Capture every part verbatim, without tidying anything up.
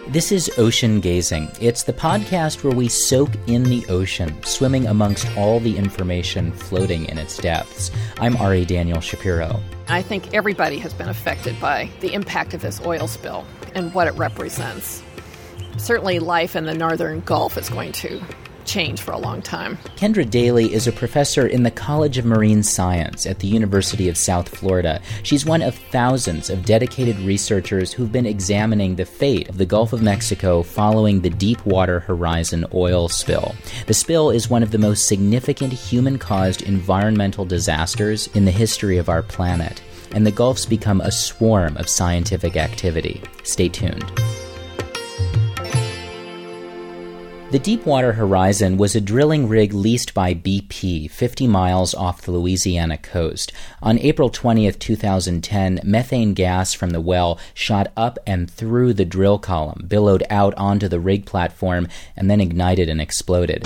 This is Ocean Gazing. It's the podcast where we soak in the ocean, swimming amongst all the information floating in its depths. I'm Ari Daniel Shapiro. I think everybody has been affected by the impact of this oil spill and what it represents. Certainly life in the Northern Gulf is going to change for a long time. Kendra Daly is a professor in the College of Marine Science at the University of South Florida. She's one of thousands of dedicated researchers who've been examining the fate of the Gulf of Mexico following the Deepwater Horizon oil spill. The spill is one of the most significant human-caused environmental disasters in the history of our planet, and the Gulf's become a swarm of scientific activity. Stay tuned. The Deepwater Horizon was a drilling rig leased by B P fifty miles off the Louisiana coast. On April twentieth, twenty ten, methane gas from the well shot up and through the drill column, billowed out onto the rig platform, and then ignited and exploded.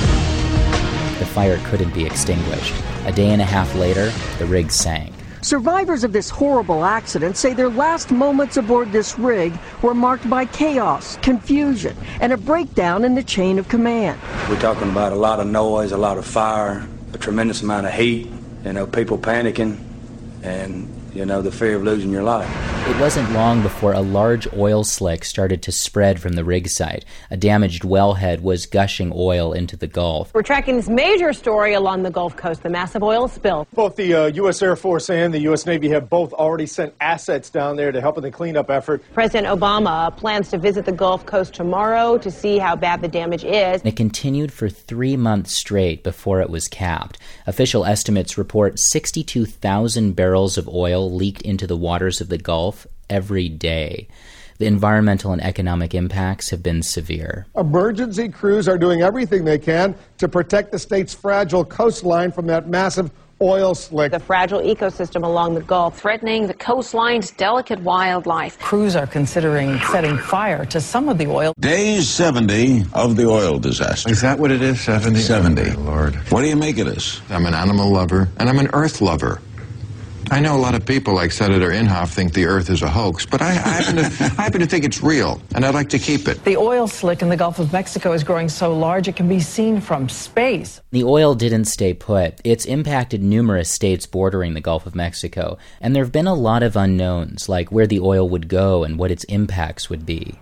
The fire couldn't be extinguished. A day and a half later, the rig sank. Survivors of this horrible accident say their last moments aboard this rig were marked by chaos, confusion, and a breakdown in the chain of command. We're talking about a lot of noise, a lot of fire, a tremendous amount of heat, you know, people panicking, and, you know, the fear of losing your life. It wasn't long before a large oil slick started to spread from the rig site. A damaged wellhead was gushing oil into the Gulf. We're tracking this major story along the Gulf Coast, the massive oil spill. Both the uh, U S Air Force and the U S Navy have both already sent assets down there to help in the cleanup effort. President Obama plans to visit the Gulf Coast tomorrow to see how bad the damage is. It continued for three months straight before it was capped. Official estimates report sixty-two thousand barrels of oil leaked into the waters of the Gulf every day. The environmental and economic impacts have been severe. Emergency crews are doing everything they can to protect the state's fragile coastline from that massive oil slick. The fragile ecosystem along the Gulf, threatening the coastline's delicate wildlife. Crews are considering setting fire to some of the oil. Day seventy of the oil disaster. Is that what it is, seventy? seventy. Oh, Lord. What do you make of this? I'm an animal lover, and I'm an earth lover. I know a lot of people like Senator Inhofe think the Earth is a hoax, but I, I, happen to, I happen to think it's real, and I'd like to keep it. The oil slick in the Gulf of Mexico is growing so large it can be seen from space. The oil didn't stay put. It's impacted numerous states bordering the Gulf of Mexico, and there have been a lot of unknowns, like where the oil would go and what its impacts would be.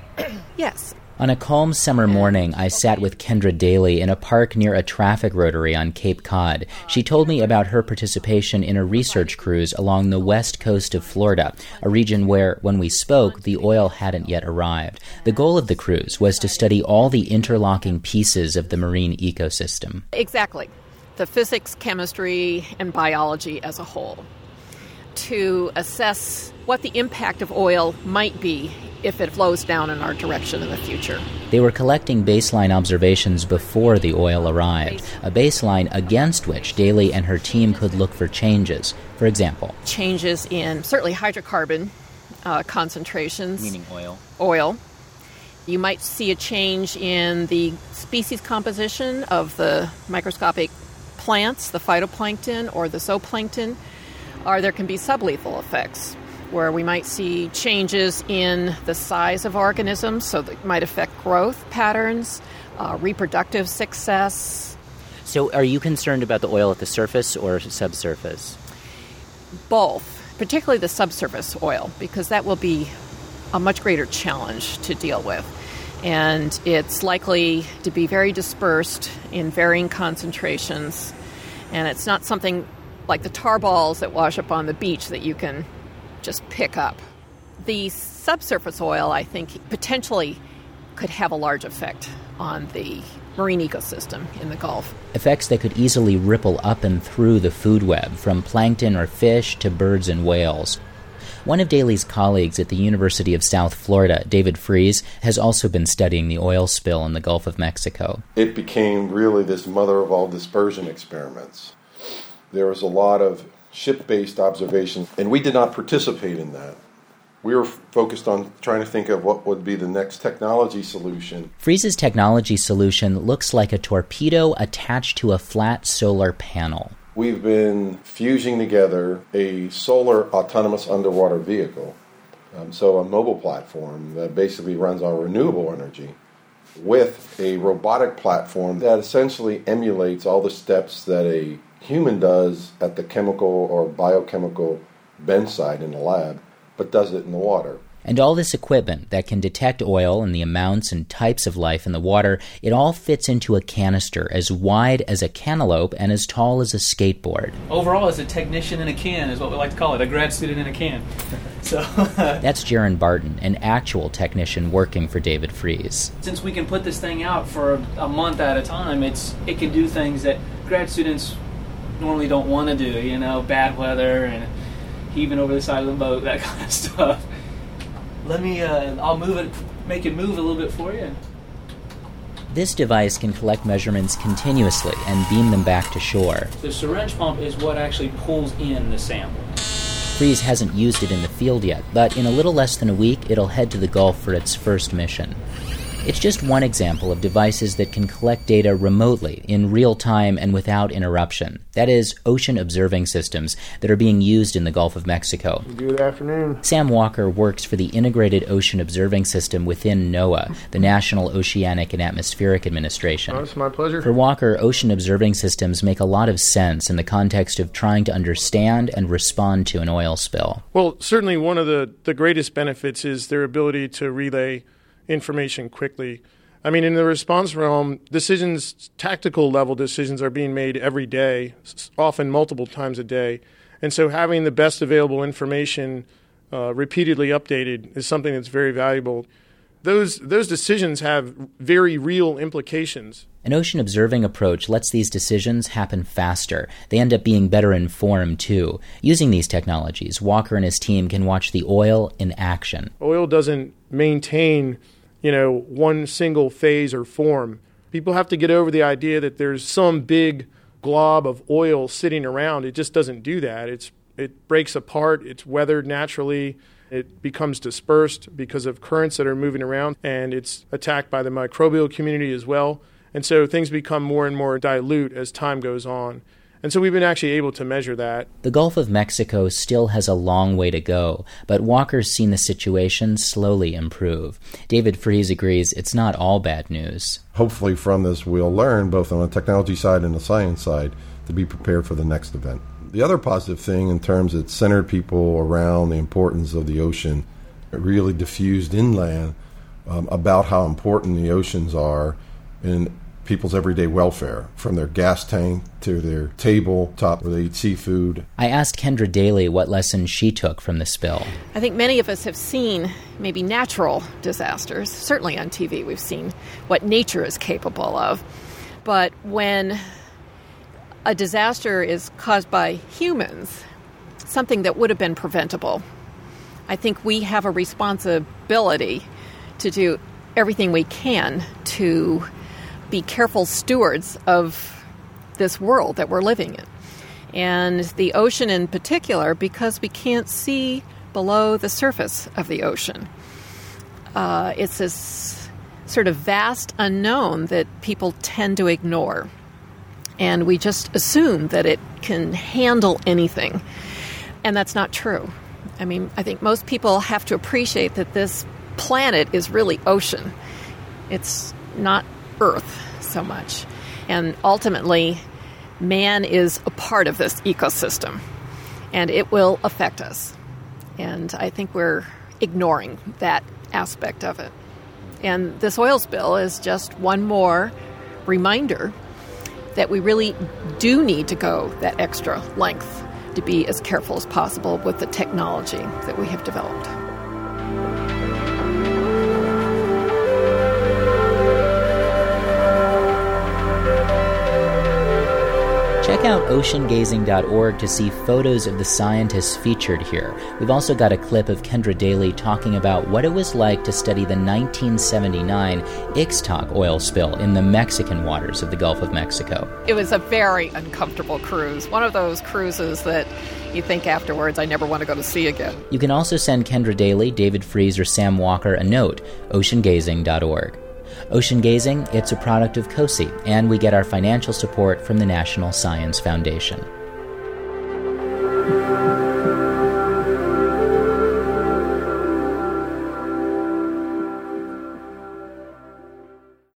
Yes. On a calm summer morning, I sat with Kendra Daly in a park near a traffic rotary on Cape Cod. She told me about her participation in a research cruise along the west coast of Florida, a region where, when we spoke, the oil hadn't yet arrived. The goal of the cruise was to study all the interlocking pieces of the marine ecosystem. Exactly. The physics, chemistry, and biology as a whole. To assess what the impact of oil might be if it flows down in our direction in the future. They were collecting baseline observations before the oil arrived, a baseline against which Daly and her team could look for changes. For example, changes in certainly hydrocarbon uh, concentrations. Meaning oil. Oil. You might see a change in the species composition of the microscopic plants, the phytoplankton or the zooplankton, or there can be sublethal effects, where we might see changes in the size of organisms, so that might affect growth patterns, uh, reproductive success. So are you concerned about the oil at the surface or subsurface? Both, particularly the subsurface oil, because that will be a much greater challenge to deal with. And it's likely to be very dispersed in varying concentrations, and it's not something like the tar balls that wash up on the beach that you can just pick up. The subsurface oil, I think, potentially could have a large effect on the marine ecosystem in the Gulf. Effects that could easily ripple up and through the food web, from plankton or fish to birds and whales. One of Daly's colleagues at the University of South Florida, David Fries, has also been studying the oil spill in the Gulf of Mexico. It became really this mother of all dispersion experiments. There was a lot of ship-based observations, and we did not participate in that. We were focused on trying to think of what would be the next technology solution. Fries's technology solution looks like a torpedo attached to a flat solar panel. We've been fusing together a solar autonomous underwater vehicle Um, so a mobile platform that basically runs on renewable energy with a robotic platform that essentially emulates all the steps that a human does at the chemical or biochemical bench site in the lab, but does it in the water. And all this equipment that can detect oil and the amounts and types of life in the water, it all fits into a canister as wide as a cantaloupe and as tall as a skateboard. Overall, as a technician in a can is what we like to call it, a grad student in a can. So That's Jaron Barton, an actual technician working for David Fries. Since we can put this thing out for a, a month at a time, it's it can do things that grad students normally don't want to do, you know, bad weather and heaving over the side of the boat, that kind of stuff. Let me, uh, I'll move it, make it move a little bit for you. This device can collect measurements continuously and beam them back to shore. The syringe pump is what actually pulls in the sample. Fries hasn't used it in the field yet, but in a little less than a week, it'll head to the Gulf for its first mission. It's just one example of devices that can collect data remotely, in real time and without interruption. That is, ocean observing systems that are being used in the Gulf of Mexico. Good afternoon. Sam Walker works for the Integrated Ocean Observing System within NOAA, the National Oceanic and Atmospheric Administration. Oh, it's my pleasure. For Walker, ocean observing systems make a lot of sense in the context of trying to understand and respond to an oil spill. Well, certainly one of the, the greatest benefits is their ability to relay information quickly. I mean, in the response realm, decisions, tactical level decisions are being made every day, often multiple times a day. And so having the best available information uh, repeatedly updated is something that's very valuable. Those, those decisions have very real implications. An ocean observing approach lets these decisions happen faster. They end up being better informed, too. Using these technologies, Walker and his team can watch the oil in action. Oil doesn't maintain you know, one single phase or form. People have to get over the idea that there's some big glob of oil sitting around. It just doesn't do that. It's it breaks apart. It's weathered naturally. It becomes dispersed because of currents that are moving around, and it's attacked by the microbial community as well. And so things become more and more dilute as time goes on. And so we've been actually able to measure that. The Gulf of Mexico still has a long way to go, but Walker's seen the situation slowly improve. David Fries agrees it's not all bad news. Hopefully from this we'll learn, both on the technology side and the science side, to be prepared for the next event. The other positive thing in terms it centered people around the importance of the ocean, it really diffused inland um, about how important the oceans are in people's everyday welfare, from their gas tank to their tabletop where they eat seafood. I asked Kendra Daly what lessons she took from the spill. I think many of us have seen maybe natural disasters. Certainly on T V we've seen what nature is capable of. But when a disaster is caused by humans, something that would have been preventable, I think we have a responsibility to do everything we can to be careful stewards of this world that we're living in. And the ocean in particular, because we can't see below the surface of the ocean. Uh, it's this sort of vast unknown that people tend to ignore. And we just assume that it can handle anything. And that's not true. I mean, I think most people have to appreciate that this planet is really ocean. It's not Earth so much. And ultimately, man is a part of this ecosystem, and it will affect us. And I think we're ignoring that aspect of it. And this oil spill is just one more reminder that we really do need to go that extra length to be as careful as possible with the technology that we have developed. Check out ocean gazing dot org to see photos of the scientists featured here. We've also got a clip of Kendra Daly talking about what it was like to study the nineteen seventy-nine Ixtoc oil spill in the Mexican waters of the Gulf of Mexico. It was a very uncomfortable cruise. One of those cruises that you think afterwards, I never want to go to sea again. You can also send Kendra Daly, David Fries, or Sam Walker a note, ocean gazing dot org. Ocean Gazing, it's a product of COSI, and we get our financial support from the National Science Foundation.